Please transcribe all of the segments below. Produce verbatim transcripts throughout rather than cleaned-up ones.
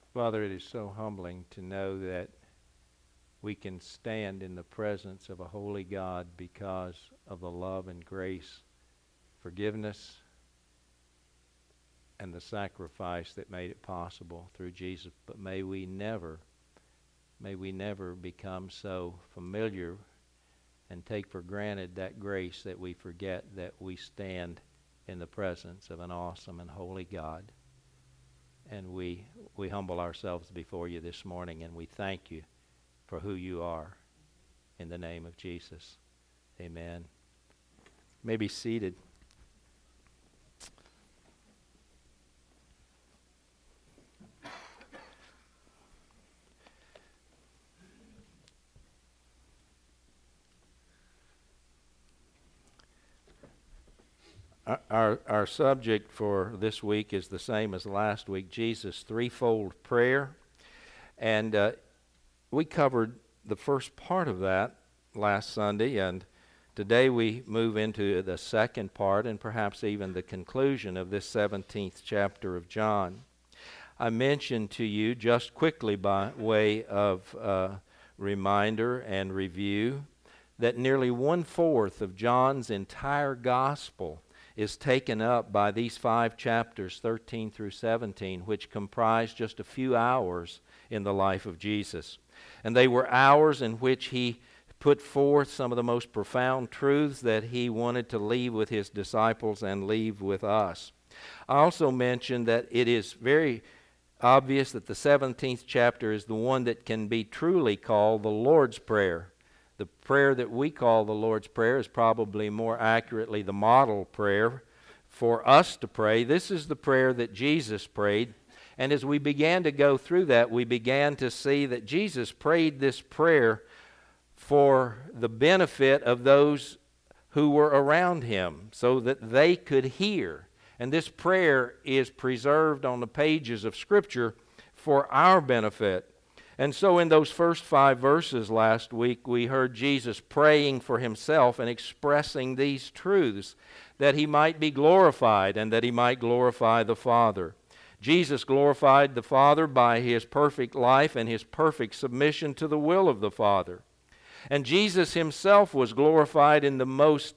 Father, it is so humbling to know that we can stand in the presence of a holy God because of the love and grace, forgiveness, and the sacrifice that made it possible through Jesus. But may we never, may we never become so familiar and take for granted that grace that we forget that we stand in the presence of an awesome and holy God. And we we humble ourselves before you this morning, and we thank you for who you are. In the name of Jesus, amen. You may be seated. Our, our subject for this week is the same as last week, Jesus' threefold prayer. And uh, we covered the first part of that last Sunday, and today we move into the second part and perhaps even the conclusion of this seventeenth chapter of John. I mentioned to you just quickly by way of uh, reminder and review that nearly one-fourth of John's entire gospel is taken up by these five chapters, thirteen through seventeen, which comprise just a few hours in the life of Jesus. And they were hours in which he put forth some of the most profound truths that he wanted to leave with his disciples and leave with us. I also mentioned that it is very obvious that the seventeenth chapter is the one that can be truly called the Lord's Prayer. The prayer that we call the Lord's Prayer is probably more accurately the model prayer for us to pray. This is the prayer that Jesus prayed. And as we began to go through that, we began to see that Jesus prayed this prayer for the benefit of those who were around him, so that they could hear. And this prayer is preserved on the pages of Scripture for our benefit. And so in those first five verses last week, we heard Jesus praying for himself and expressing these truths, that he might be glorified and that he might glorify the Father. Jesus glorified the Father by his perfect life and his perfect submission to the will of the Father. And Jesus himself was glorified in the most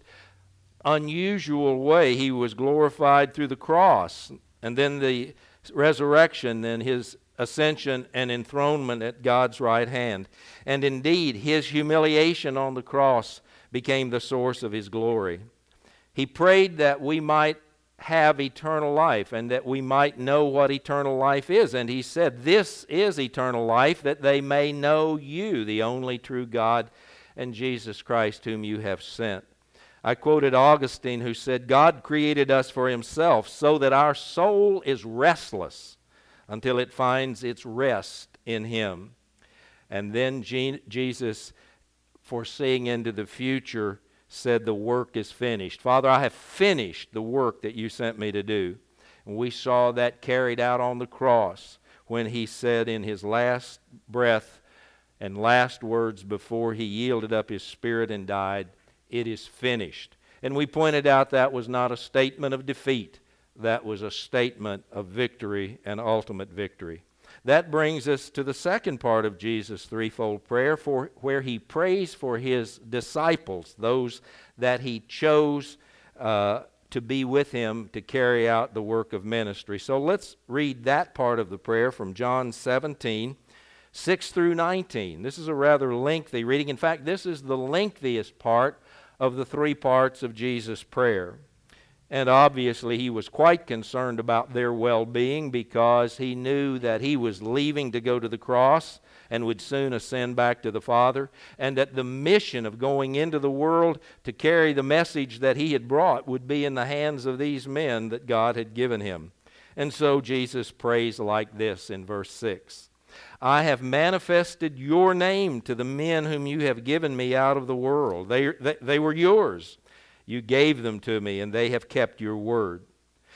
unusual way. He was glorified through the cross, and then the resurrection, then his ascension and enthronement at God's right hand. And indeed, his humiliation on the cross became the source of his glory. He prayed that we might have eternal life and that we might know what eternal life is. And he said, "This is eternal life, that they may know you, the only true God, and Jesus Christ whom you have sent." I quoted Augustine, who said, "God created us for himself so that our soul is restless until it finds its rest in him." And then Je- Jesus, foreseeing into the future, said, "The work is finished. Father, I have finished the work that you sent me to do." And we saw that carried out on the cross when he said in his last breath and last words before he yielded up his spirit and died, "It is finished." And we pointed out that was not a statement of defeat. That was a statement of victory and ultimate victory. That brings us to the second part of Jesus' threefold prayer, for where he prays for his disciples, those that he chose uh, to be with him to carry out the work of ministry. So let's read that part of the prayer from John seventeen, six through nineteen. This is a rather lengthy reading. In fact, this is the lengthiest part of the three parts of Jesus' prayer. And obviously he was quite concerned about their well-being, because he knew that he was leaving to go to the cross and would soon ascend back to the Father, and that the mission of going into the world to carry the message that he had brought would be in the hands of these men that God had given him. And so Jesus prays like this in verse six. "I have manifested your name to the men whom you have given me out of the world. They, they, they were yours. You gave them to me, and they have kept your word.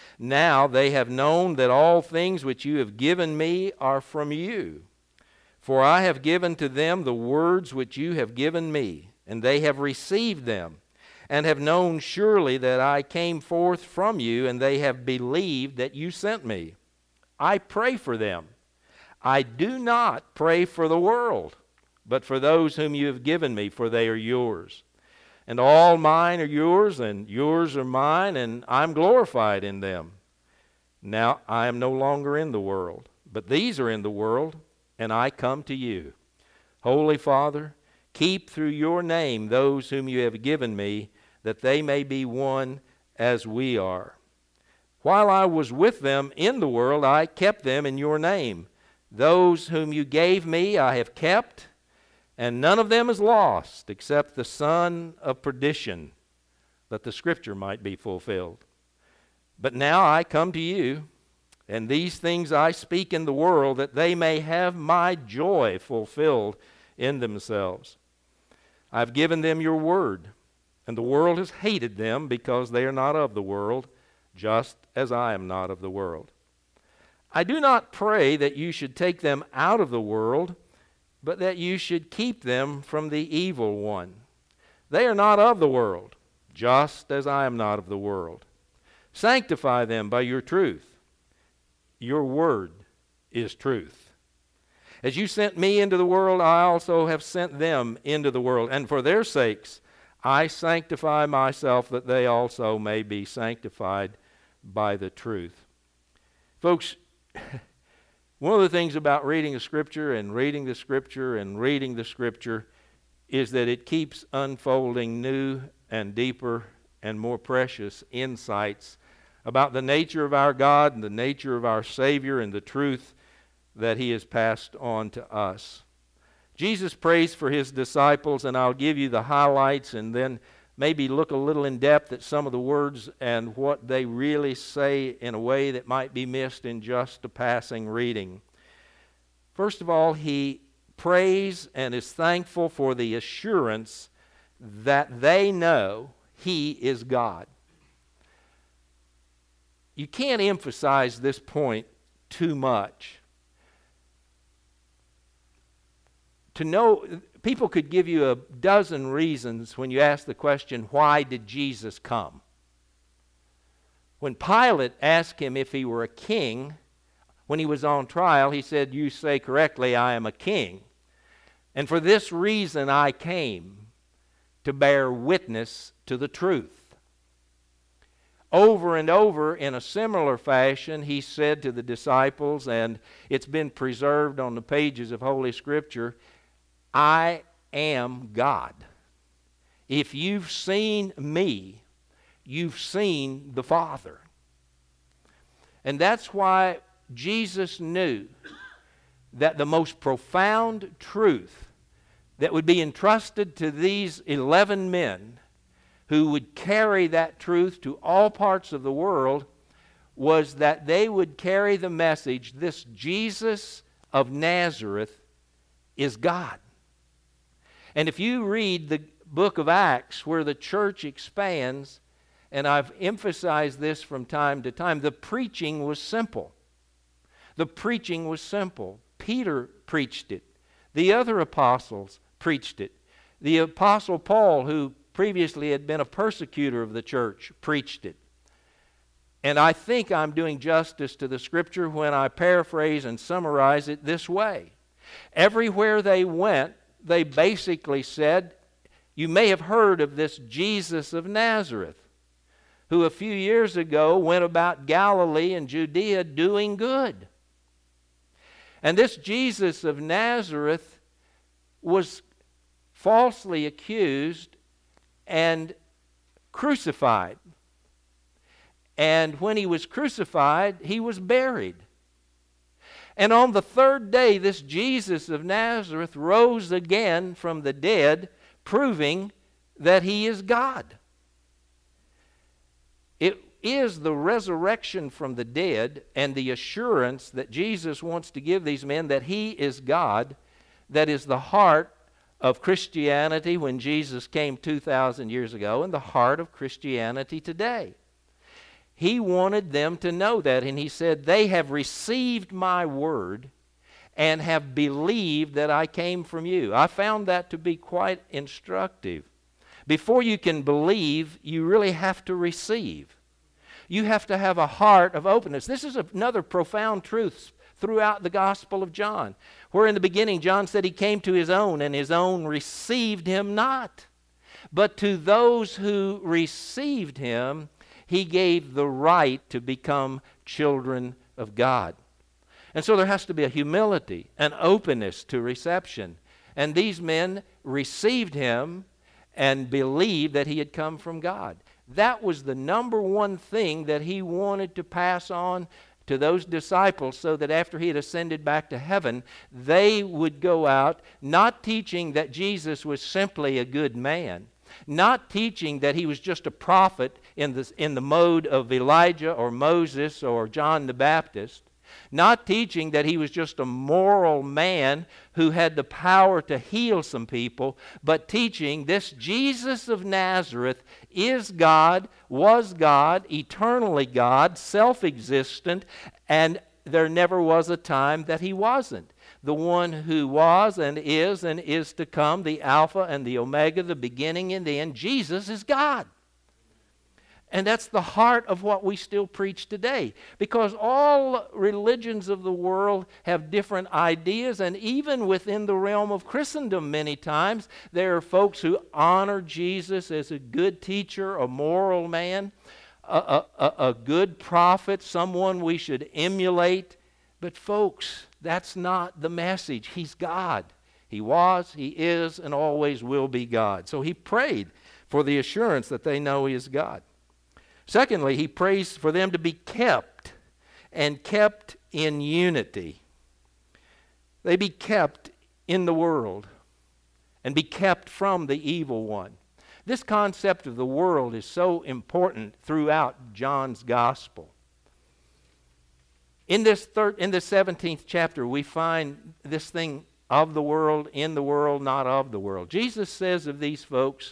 Now they have known that all things which you have given me are from you. For I have given to them the words which you have given me, and they have received them, and have known surely that I came forth from you, and they have believed that you sent me. I pray for them. I do not pray for the world, but for those whom you have given me, for they are yours. And all mine are yours, and yours are mine, and I'm glorified in them. Now I am no longer in the world, but these are in the world, and I come to you. Holy Father, keep through your name those whom you have given me, that they may be one as we are. While I was with them in the world, I kept them in your name. Those whom you gave me I have kept, and none of them is lost except the son of perdition, that the scripture might be fulfilled. But now I come to you, and these things I speak in the world, that they may have my joy fulfilled in themselves. I've given them your word, and the world has hated them because they are not of the world, just as I am not of the world. I do not pray that you should take them out of the world, but that you should keep them from the evil one. They are not of the world, just as I am not of the world. Sanctify them by your truth. Your word is truth. As you sent me into the world, I also have sent them into the world, and for their sakes I sanctify myself, that they also may be sanctified by the truth. Folks, one of the things about reading the Scripture and reading the Scripture and reading the Scripture is that it keeps unfolding new and deeper and more precious insights about the nature of our God and the nature of our Savior and the truth that He has passed on to us. Jesus prays for His disciples, and I'll give you the highlights and then maybe look a little in depth at some of the words and what they really say in a way that might be missed in just a passing reading. First of all, He prays and is thankful for the assurance that they know He is God. You can't emphasize this point too much. To know, people could give you a dozen reasons when you ask the question, why did Jesus come? When Pilate asked him if he were a king, when he was on trial, he said, you say correctly, I am a king. And for this reason I came, to bear witness to the truth. Over and over in a similar fashion, he said to the disciples, and it's been preserved on the pages of Holy Scripture, I am God. If you've seen me, you've seen the Father. And that's why Jesus knew that the most profound truth that would be entrusted to these eleven men who would carry that truth to all parts of the world was that they would carry the message, this Jesus of Nazareth is God. And if you read the book of Acts where the church expands, and I've emphasized this from time to time, the preaching was simple. The preaching was simple. Peter preached it. The other apostles preached it. The apostle Paul, who previously had been a persecutor of the church, preached it. And I think I'm doing justice to the Scripture when I paraphrase and summarize it this way. Everywhere they went, they basically said, you may have heard of this Jesus of Nazareth, who a few years ago went about Galilee and Judea doing good. And this Jesus of Nazareth was falsely accused and crucified. And when he was crucified, he was buried. And on the third day, this Jesus of Nazareth rose again from the dead, proving that He is God. It is the resurrection from the dead and the assurance that Jesus wants to give these men that He is God that is the heart of Christianity when Jesus came two thousand years ago and the heart of Christianity today. He wanted them to know that, and He said, they have received my word and have believed that I came from you. I found that to be quite instructive. Before you can believe, you really have to receive. You have to have a heart of openness. This is another profound truth throughout the Gospel of John, where in the beginning John said he came to his own, and his own received him not. But to those who received him, he gave the right to become children of God. And so there has to be a humility, an openness to reception. And these men received him and believed that he had come from God. That was the number one thing that he wanted to pass on to those disciples, so that after he had ascended back to heaven, they would go out not teaching that Jesus was simply a good man, not teaching that he was just a prophet in the, in the mode of Elijah or Moses or John the Baptist, not teaching that he was just a moral man who had the power to heal some people, but teaching this Jesus of Nazareth is God, was God, eternally God, self-existent, and there never was a time that he wasn't. The one who was and is and is to come, the Alpha and the Omega, the beginning and the end. Jesus is God. And that's the heart of what we still preach today. Because all religions of the world have different ideas, and even within the realm of Christendom many times, there are folks who honor Jesus as a good teacher, a moral man, a, a, a good prophet, someone we should emulate. But folks, that's not the message. He's God. He was, He is, and always will be God. So he prayed for the assurance that they know He is God. Secondly, he prays for them to be kept, and kept in unity. They be kept in the world, and be kept from the evil one. This concept of the world is so important throughout John's Gospel. In this third, in the seventeenth chapter, we find this thing of the world, in the world, not of the world. Jesus says of these folks,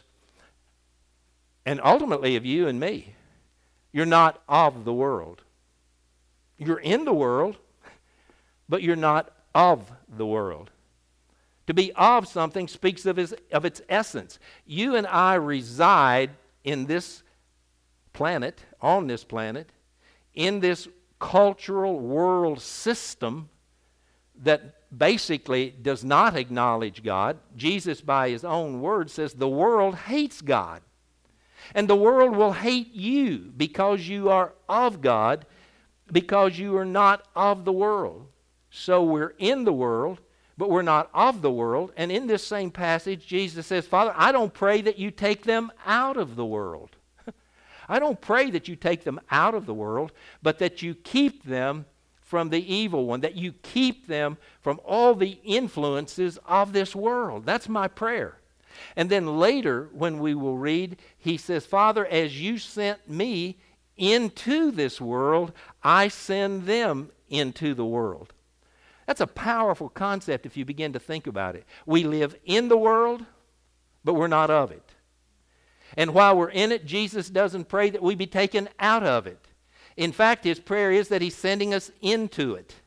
and ultimately of you and me, you're not of the world. You're in the world, but you're not of the world. To be of something speaks of, his, of its essence. You and I reside in this planet, on this planet, in this cultural world system that basically does not acknowledge God. Jesus, by His own word, says the world hates God. And the world will hate you because you are of God, because you are not of the world. So we're in the world, but we're not of the world. And in this same passage, Jesus says, Father, I don't pray that you take them out of the world. I don't pray that you take them out of the world, but that you keep them from the evil one, that you keep them from all the influences of this world. That's my prayer. And then later, when we will read, he says, Father, as you sent me into this world, I send them into the world. That's a powerful concept if you begin to think about it. We live in the world, but we're not of it. And while we're in it, Jesus doesn't pray that we be taken out of it. In fact, his prayer is that he's sending us into it.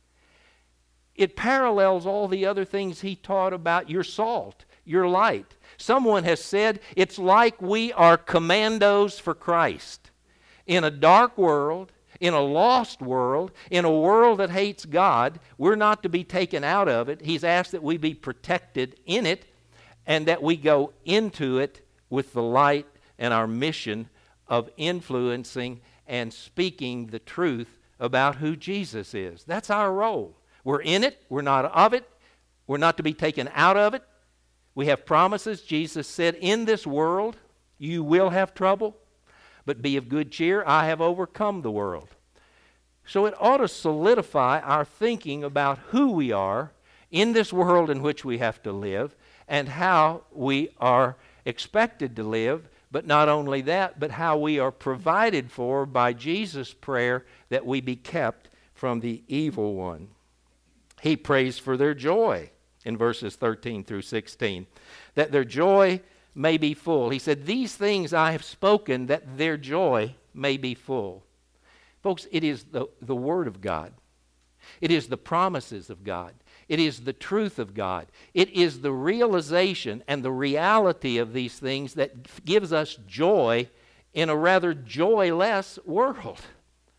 It parallels all the other things he taught about your salt, your light. Someone has said it's like we are commandos for Christ. In a dark world, in a lost world, in a world that hates God, we're not to be taken out of it. He's asked that we be protected in it and that we go into it with the light and our mission of influencing and speaking the truth about who Jesus is. That's our role. We're in it. We're not of it. We're not to be taken out of it. We have promises. Jesus said, in this world you will have trouble, but be of good cheer. I have overcome the world. So it ought to solidify our thinking about who we are in this world in which we have to live and how we are expected to live. But not only that, but how we are provided for by Jesus' prayer that we be kept from the evil one. He prays for their joy in verses thirteen through sixteen, that their joy may be full. He said, these things I have spoken that their joy may be full. Folks, it is the, the Word of God. It is the promises of God. It is the truth of God. It is the realization and the reality of these things that gives us joy in a rather joyless world.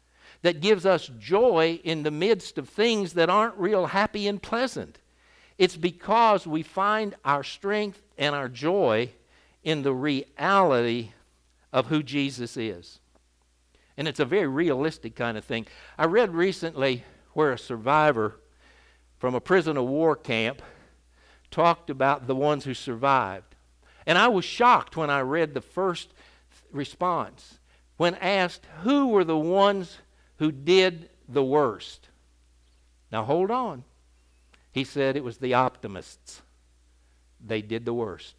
that gives us joy in the midst of things that aren't real happy and pleasant. It's because we find our strength and our joy in the reality of who Jesus is. And it's a very realistic kind of thing. I read recently where a survivor from a prison of war camp talked about the ones who survived. And I was shocked when I read the first response. When asked who were the ones who did the worst. Now hold on. He said it was the optimists. They did the worst.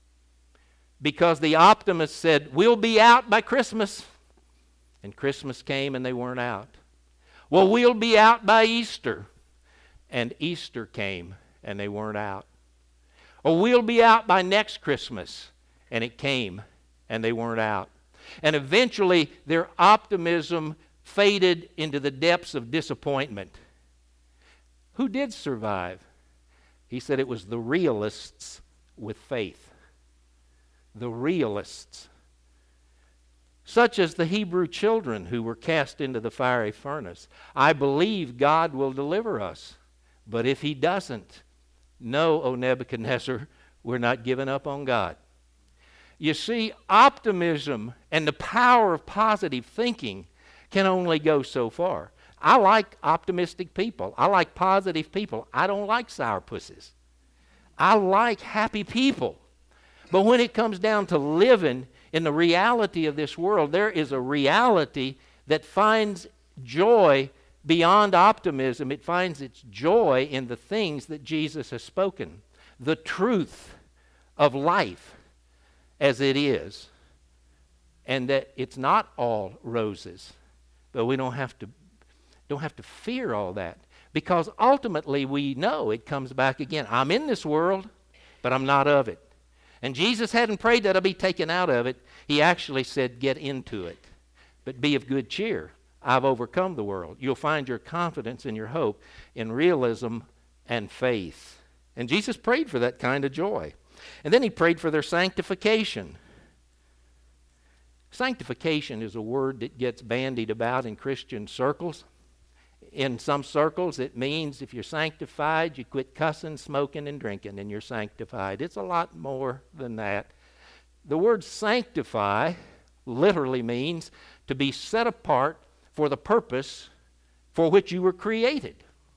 Because the optimists said, we'll be out by Christmas. And Christmas came and they weren't out. Well, we'll be out by Easter. And Easter came and they weren't out. Or we'll be out by next Christmas. And it came and they weren't out. And eventually their optimism faded into the depths of disappointment. Who did survive? He said it was the realists with faith. The realists. Such as the Hebrew children who were cast into the fiery furnace. I believe God will deliver us. But if He doesn't, no, O Nebuchadnezzar, we're not giving up on God. You see, optimism and the power of positive thinking can only go so far. I like optimistic people. I like positive people. I don't like sourpusses. I like happy people. But when it comes down to living in the reality of this world, there is a reality that finds joy beyond optimism. It finds its joy in the things that Jesus has spoken. The truth of life as it is. And that it's not all roses. But we don't have to don't have to fear all that. Because ultimately we know it comes back again. I'm in this world, but I'm not of it. And Jesus hadn't prayed that I'll be taken out of it. He actually said, get into it. But be of good cheer. I've overcome the world. You'll find your confidence and your hope in realism and faith. And Jesus prayed for that kind of joy. And then He prayed for their sanctification. Sanctification is a word that gets bandied about in Christian circles. In some circles, it means if you're sanctified, you quit cussing, smoking, and drinking, and you're sanctified. It's a lot more than that. The word sanctify literally means to be set apart for the purpose for which you were created.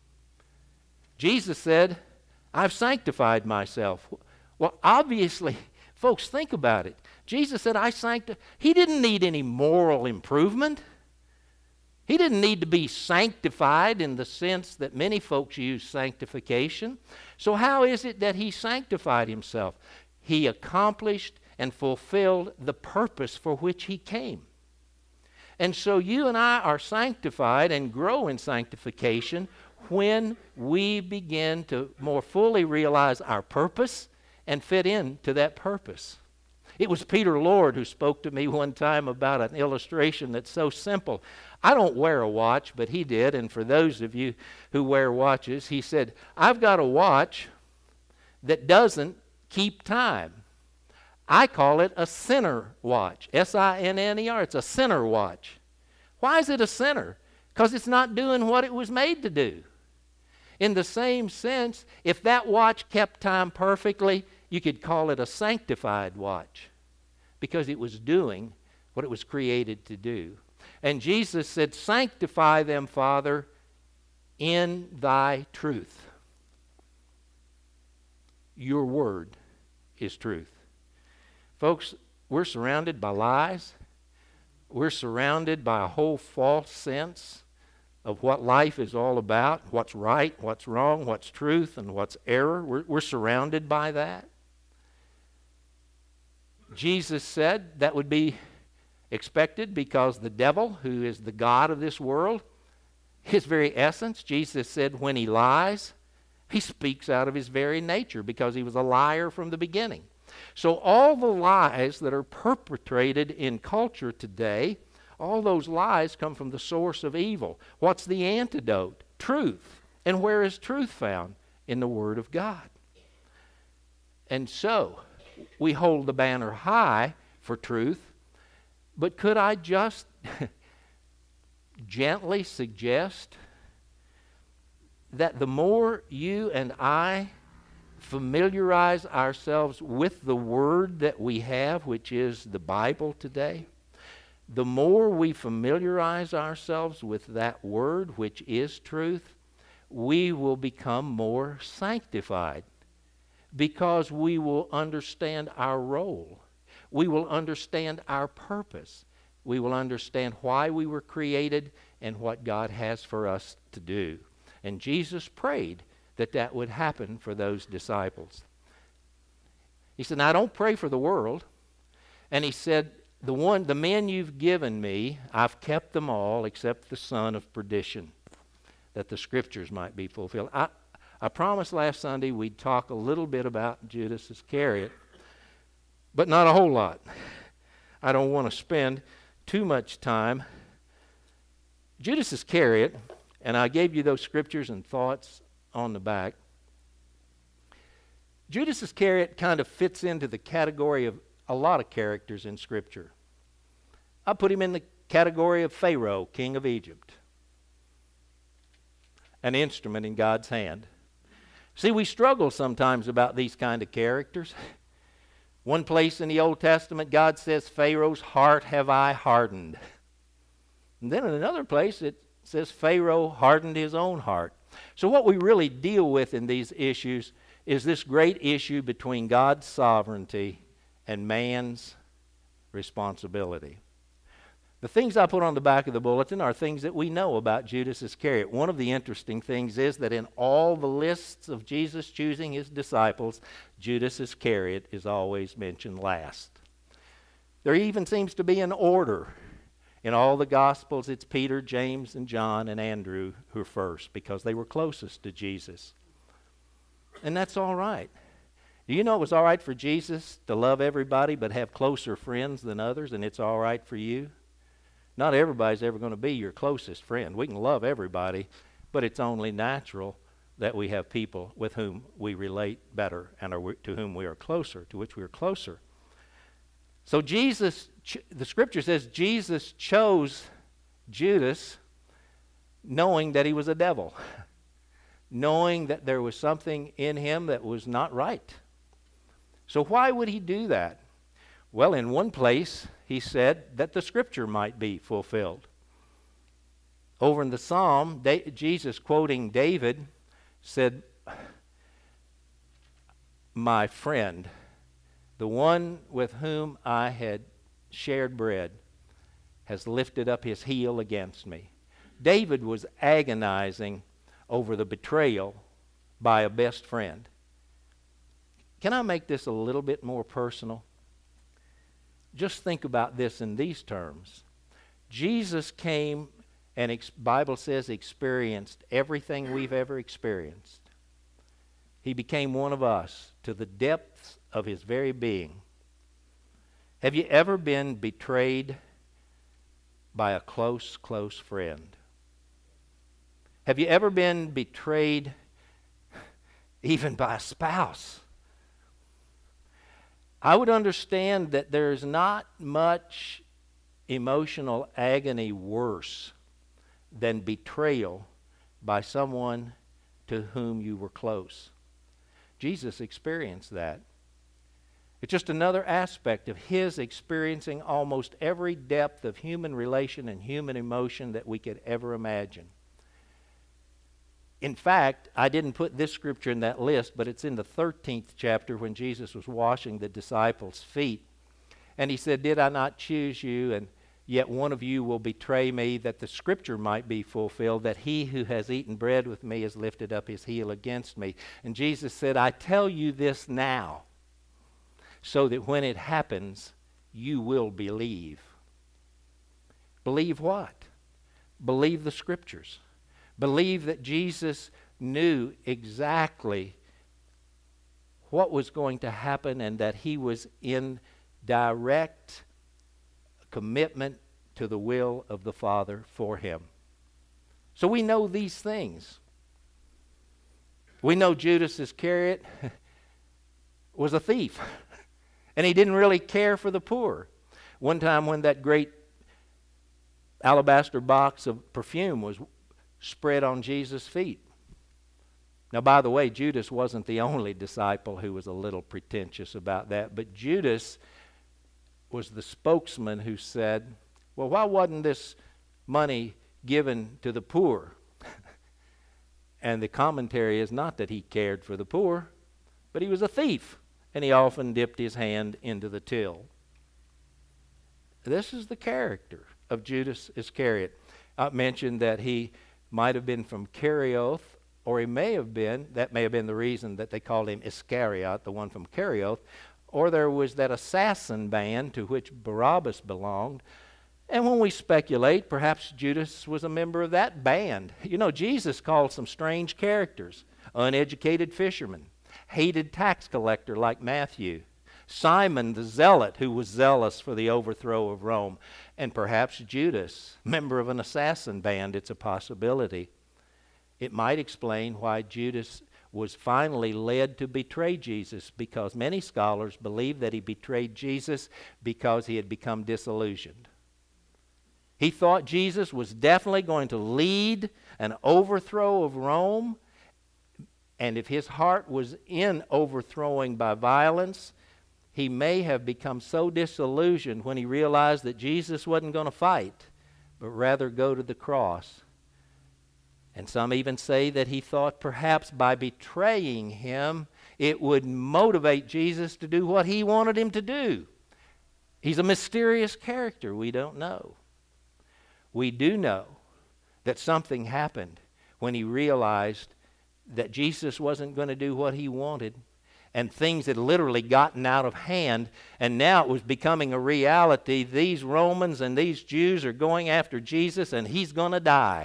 Jesus said, I've sanctified myself. Well, obviously, folks, think about it. Jesus said, I sanctify. He didn't need any moral improvement. He didn't need to be sanctified in the sense that many folks use sanctification. So how is it that He sanctified Himself? He accomplished and fulfilled the purpose for which He came. And so you and I are sanctified and grow in sanctification when we begin to more fully realize our purpose and fit into that purpose. It was Peter Lord who spoke to me one time about an illustration that's so simple. I don't wear a watch, but he did. And for those of you who wear watches, he said, I've got a watch that doesn't keep time. I call it a sinner watch. S I N N E R. It's a sinner watch. Why is it a sinner? Because it's not doing what it was made to do. In the same sense, if that watch kept time perfectly, you could call it a sanctified watch because it was doing what it was created to do. And Jesus said, sanctify them, Father, in thy truth. Your word is truth. Folks, we're surrounded by lies. We're surrounded by a whole false sense of what life is all about, what's right, what's wrong, what's truth, and what's error. We're, we're surrounded by that. Jesus said that would be expected because the devil, who is the god of this world, his very essence, Jesus said when he lies, he speaks out of his very nature because he was a liar from the beginning. So all the lies that are perpetrated in culture today, all those lies come from the source of evil. What's the antidote? Truth. And where is truth found? In the Word of God. And so, we hold the banner high for truth, but could I just gently suggest that the more you and I familiarize ourselves with the Word that we have, which is the Bible today, the more we familiarize ourselves with that Word, which is truth, we will become more sanctified because we will understand our role. We will understand our purpose. We will understand why we were created and what God has for us to do. And Jesus prayed that that would happen for those disciples. He said, now I don't pray for the world. And he said, the one, the men you've given me, I've kept them all except the son of perdition, that the scriptures might be fulfilled. I, I promised last Sunday we'd talk a little bit about Judas Iscariot, but not a whole lot. I don't want to spend too much time. Judas Iscariot, and I gave you those scriptures and thoughts on the back. Judas Iscariot kind of fits into the category of a lot of characters in Scripture. I put him in the category of Pharaoh, king of Egypt, an instrument in God's hand. See, we struggle sometimes about these kind of characters. One place in the Old Testament, God says, Pharaoh's heart have I hardened. And then in another place, it says Pharaoh hardened his own heart. So what we really deal with in these issues is this great issue between God's sovereignty and man's responsibility. The things I put on the back of the bulletin are things that we know about Judas Iscariot. One of the interesting things is that in all the lists of Jesus choosing his disciples, Judas Iscariot is always mentioned last. There even seems to be an order. In all the Gospels, it's Peter, James, and John, and Andrew who are first because they were closest to Jesus. And that's all right. Do you know it was all right for Jesus to love everybody but have closer friends than others, and it's all right for you? Not everybody's ever going to be your closest friend. We can love everybody, but it's only natural that we have people with whom we relate better and are, to whom we are closer, to which we are closer. So Jesus, the Scripture says Jesus chose Judas knowing that he was a devil, knowing that there was something in him that was not right. So why would he do that? Well, in one place, he said that the Scripture might be fulfilled. Over in the Psalm, da- Jesus, quoting David, said, my friend, the one with whom I had shared bread, has lifted up his heel against me. David was agonizing over the betrayal by a best friend. Can I make this a little bit more personal? Just think about this in these terms. Jesus came and, the Bible says, experienced everything we've ever experienced. He became one of us to the depths of his very being. Have you ever been betrayed by a close, close friend? Have you ever been betrayed even by a spouse? I would understand that there's not much emotional agony worse than betrayal by someone to whom you were close. Jesus experienced that. It's just another aspect of his experiencing almost every depth of human relation and human emotion that we could ever imagine. In fact, I didn't put this scripture in that list, but it's in the thirteenth chapter when Jesus was washing the disciples' feet. And he said, did I not choose you, and yet one of you will betray me, that the scripture might be fulfilled, that he who has eaten bread with me has lifted up his heel against me. And Jesus said, I tell you this now, so that when it happens, you will believe. Believe what? Believe the scriptures. Believe that Jesus knew exactly what was going to happen and that he was in direct commitment to the will of the Father for him. So we know these things. We know Judas Iscariot was a thief, and he didn't really care for the poor. One time when that great alabaster box of perfume was spread on Jesus' feet. Now, by the way, Judas wasn't the only disciple who was a little pretentious about that, but Judas was the spokesman who said, well, why wasn't this money given to the poor? And the commentary is not that he cared for the poor, but he was a thief, and he often dipped his hand into the till. This is the character of Judas Iscariot. I mentioned that he might have been from Kerioth, or he may have been, that may have been the reason that they called him Iscariot, the one from Kerioth, or there was that assassin band to which Barabbas belonged. And when we speculate, perhaps Judas was a member of that band. You know, Jesus called some strange characters: uneducated fisherman, hated tax collector like Matthew, Simon the Zealot, who was zealous for the overthrow of Rome, and perhaps Judas, member of an assassin band. It's a possibility. It might explain why Judas was finally led to betray Jesus, because many scholars believe that he betrayed Jesus because he had become disillusioned. He thought Jesus was definitely going to lead an overthrow of Rome, and if his heart was in overthrowing by violence, he may have become so disillusioned when he realized that Jesus wasn't going to fight, but rather go to the cross. And some even say that he thought perhaps by betraying him, it would motivate Jesus to do what he wanted him to do. He's a mysterious character. We don't know. We do know that something happened when he realized that Jesus wasn't going to do what he wanted, and things had literally gotten out of hand, and now it was becoming a reality. These Romans and these Jews are going after Jesus, and he's going to die.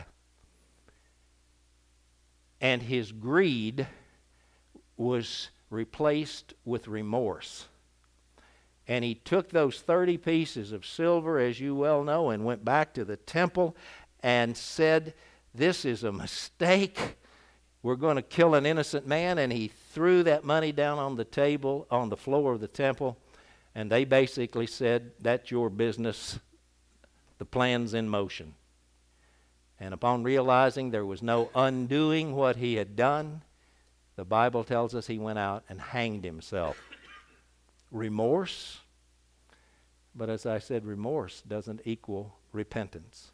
And his greed was replaced with remorse. And he took those thirty pieces of silver, as you well know, and went back to the temple and said, this is a mistake. We're going to kill an innocent man. And he threw that money down on the table, on the floor of the temple. And they basically said, that's your business. The plan's in motion. And upon realizing there was no undoing what he had done, the Bible tells us he went out and hanged himself. Remorse, but as I said, remorse doesn't equal repentance.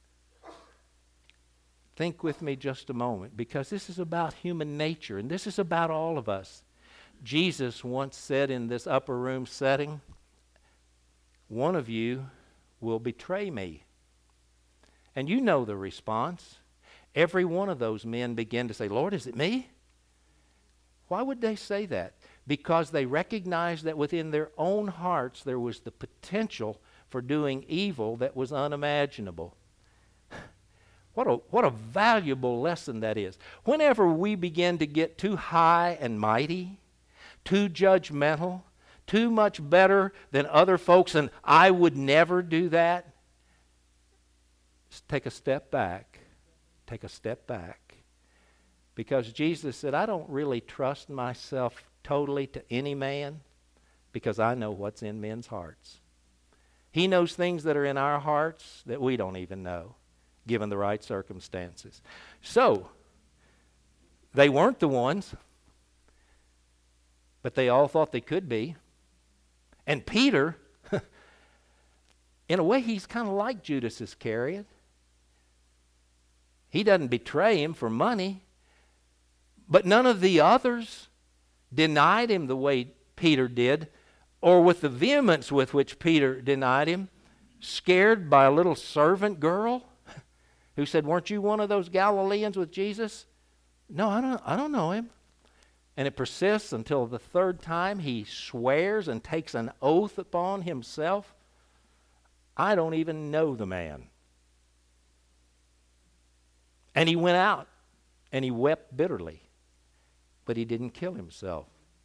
Think with me just a moment, because this is about human nature, and this is about all of us. Jesus once said in this upper room setting, one of you will betray me. And you know the response. Every one of those men began to say, Lord, is it me? Why would they say that? Because they recognized that within their own hearts there was the potential for doing evil that was unimaginable. What a, what a valuable lesson that is. Whenever we begin to get too high and mighty, too judgmental, too much better than other folks, and I would never do that, take a step back. Take a step back. Because Jesus said, I don't really trust myself totally to any man, because I know what's in men's hearts. He knows things that are in our hearts that we don't even know, given the right circumstances. So, they weren't the ones, but they all thought they could be. And Peter, in a way, he's kind of like Judas Iscariot. He doesn't betray him for money, but none of the others denied him the way Peter did, or with the vehemence with which Peter denied him, scared by a little servant girl who said, weren't you one of those Galileans with Jesus? No, I don't, I don't know him. And it persists until the third time he swears and takes an oath upon himself. I don't even know the man. And he went out and he wept bitterly, but he didn't kill himself.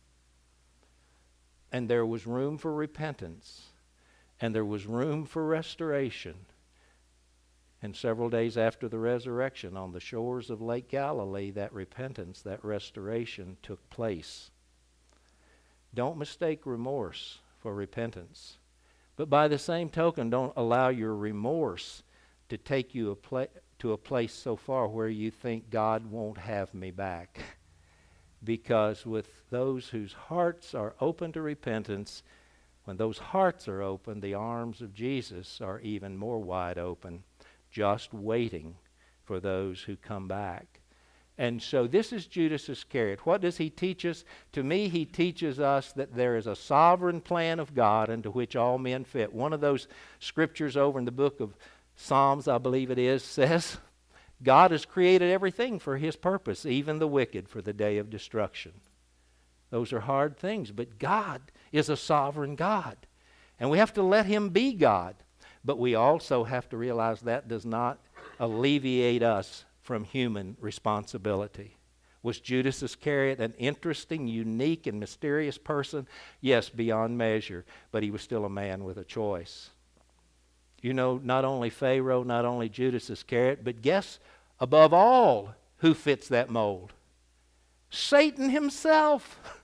And there was room for repentance, and there was room for restoration. And several days after the resurrection, on the shores of Lake Galilee, that repentance, that restoration took place. Don't mistake remorse for repentance. But by the same token, don't allow your remorse to take you a pla- to a place so far where you think God won't have me back. Because with those whose hearts are open to repentance, when those hearts are open, the arms of Jesus are even more wide open, just waiting for those who come back. And so this is Judas Iscariot. What does he teach us? To me, he teaches us that there is a sovereign plan of God into which all men fit. One of those scriptures over in the book of Psalms, I believe it is, says, God has created everything for his purpose, even the wicked for the day of destruction. Those are hard things, but God is a sovereign God. And we have to let him be God. But we also have to realize that does not alleviate us from human responsibility. Was Judas Iscariot an interesting, unique, and mysterious person? Yes, beyond measure, but he was still a man with a choice. You know, not only Pharaoh, not only Judas Iscariot, but guess above all who fits that mold? Satan himself.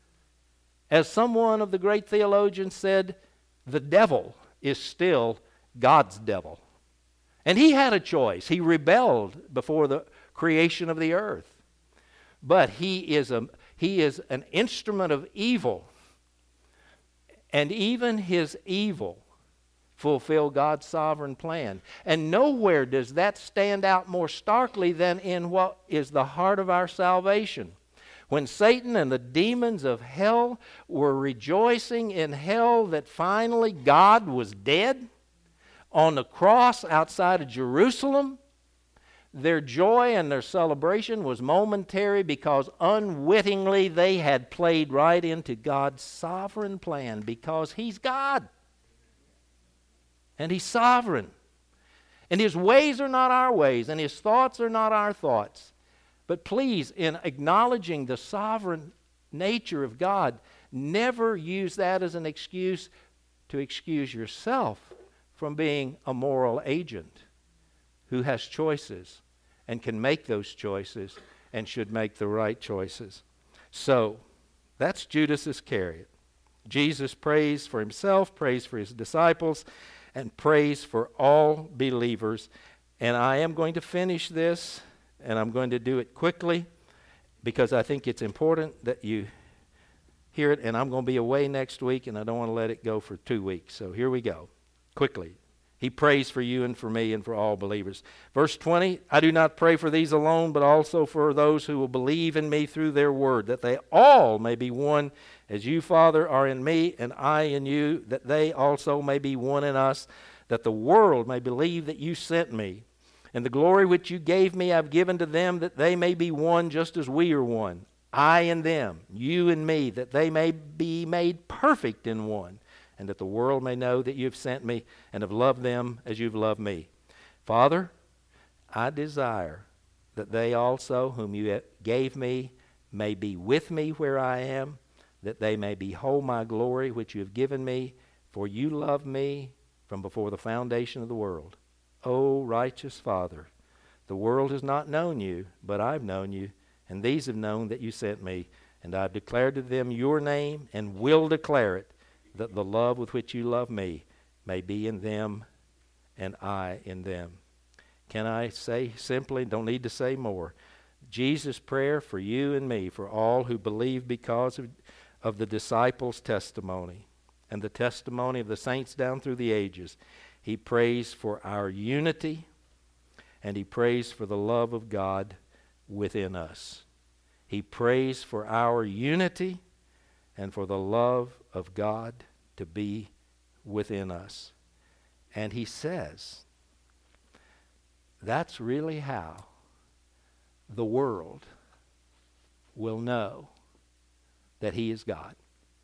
As someone of the great theologians said, the devil is still God's devil. And he had a choice. He rebelled before the creation of the earth. But he is a he is an instrument of evil. And even his evil fulfilled God's sovereign plan. And nowhere does that stand out more starkly than in what is the heart of our salvation. When Satan and the demons of hell were rejoicing in hell that finally God was dead on the cross outside of Jerusalem, their joy and their celebration was momentary because unwittingly they had played right into God's sovereign plan, because he's God. And he's sovereign. And his ways are not our ways, and his thoughts are not our thoughts. But please, in acknowledging the sovereign nature of God, never use that as an excuse to excuse yourself from being a moral agent who has choices and can make those choices and should make the right choices. So, that's Judas Iscariot. Jesus prays for himself, prays for his disciples, and prays for all believers. And I am going to finish this, and I'm going to do it quickly because I think it's important that you hear it. And I'm going to be away next week, and I don't want to let it go for two weeks. So here we go. Quickly. He prays for you and for me and for all believers. Verse twenty, I do not pray for these alone, but also for those who will believe in me through their word, that they all may be one, as you, Father, are in me and I in you, that they also may be one in us, that the world may believe that you sent me. And the glory which you gave me I've given to them, that they may be one just as we are one. I and them, you and me, that they may be made perfect in one, and that the world may know that you have sent me and have loved them as you've loved me. Father, I desire that they also, whom you gave me, may be with me where I am, that they may behold my glory which you have given me, for you loved me from before the foundation of the world. O righteous Father, the world has not known you, but I've known you, and these have known that you sent me, and I've declared to them your name and will declare it, that the love with which you love me may be in them and I in them. Can I say simply, don't need to say more, Jesus' prayer for you and me, for all who believe because of, of the disciples' testimony and the testimony of the saints down through the ages. He prays for our unity, and he prays for the love of God within us. He prays for our unity and for the love of God to be within us. And he says, that's really how the world will know that he is God.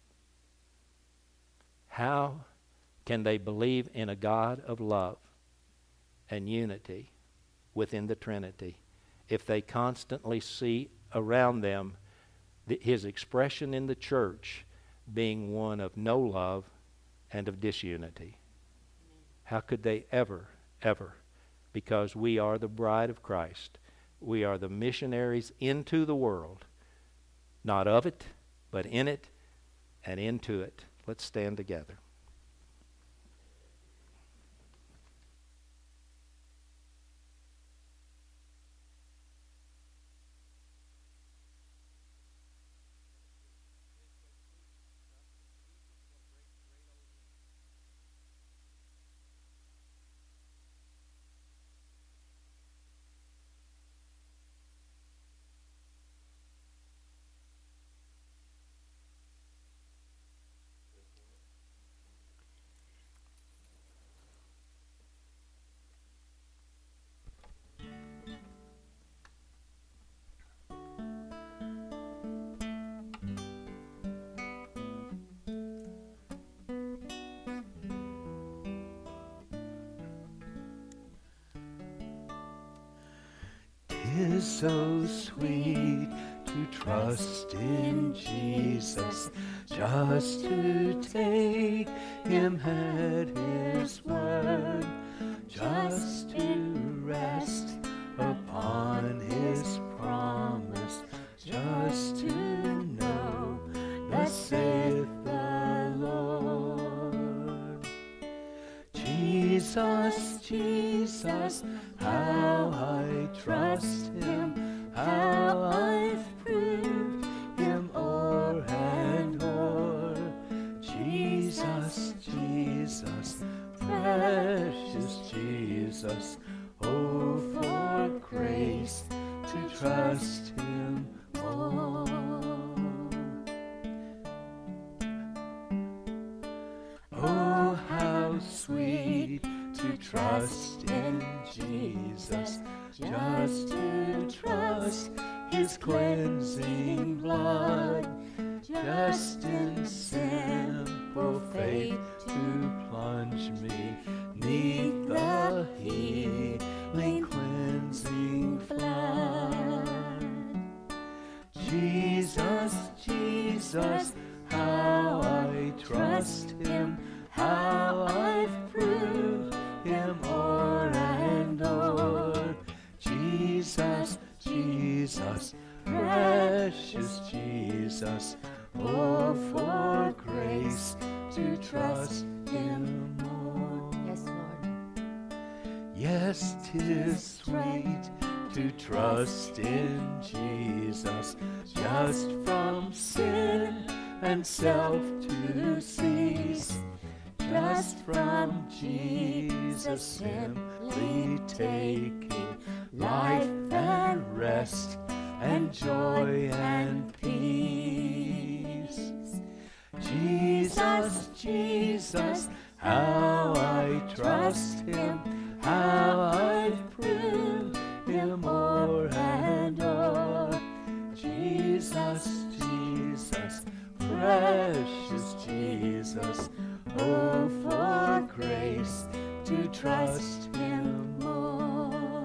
How can they believe in a God of love and unity within the Trinity if they constantly see around them the, his expression in the church being one of no love and of disunity? How could they ever, ever? Because we are the bride of Christ. We are the missionaries into the world. Not of it, but in it and into it. Let's stand together. is so sweet to trust in Jesus, just to take him at his word, just to rest upon his promise, just to know, thus saith the Lord. Jesus, Jesus, how I trust him, how I've proved him o'er and o'er. Jesus, Jesus, precious Jesus, oh, for grace to trust him more. Oh, how sweet to trust in Jesus, just to trust his cleansing blood, just in simple faith to plunge me neath the healing cleansing flood. Jesus, Jesus, how I trust him, how I've proved him o'er and o'er. Jesus, Jesus, precious Jesus, oh, for grace to trust him more. Yes, Lord. Yes, 'tis sweet to trust in Jesus, just from sin and self to cease, just from Jesus simply taking life and rest and joy and peace. Jesus, Jesus, how I trust him, how I've proved him o'er and o'er. Jesus, Jesus, precious Jesus, oh, for grace to trust him more.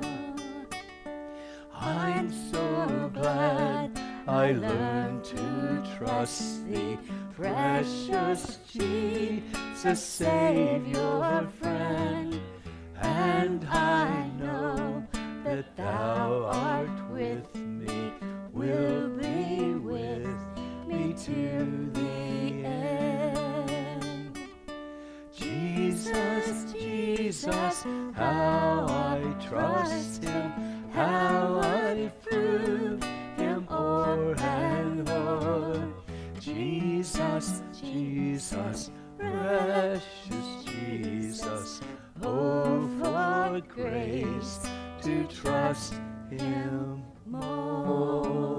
I'm so glad I learned to trust thee, precious Jesus, Savior, friend, and I know that thou art with me, will be with me to the end. Jesus, Jesus, how I trust him, how I prove him o'er and o'er. Jesus, Jesus, precious Jesus, oh, for grace to trust him more.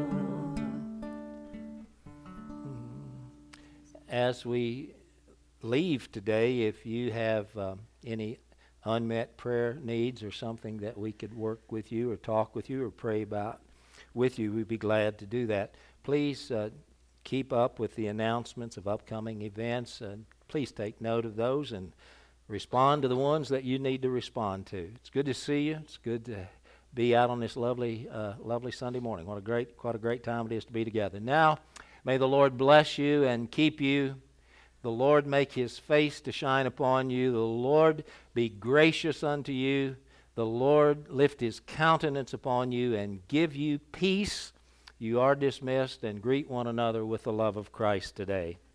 As we leave today, if you have um, any unmet prayer needs or something that we could work with you or talk with you or pray about with you, we'd be glad to do that. Please uh, keep up with the announcements of upcoming events. Uh, please take note of those and respond to the ones that you need to respond to. It's good to see you. It's good to be out on this lovely, uh, lovely Sunday morning. What a great, what a great time it is to be together. Now, may the Lord bless you and keep you. The Lord make his face to shine upon you. The Lord be gracious unto you. The Lord lift his countenance upon you and give you peace. You are dismissed, and greet one another with the love of Christ today.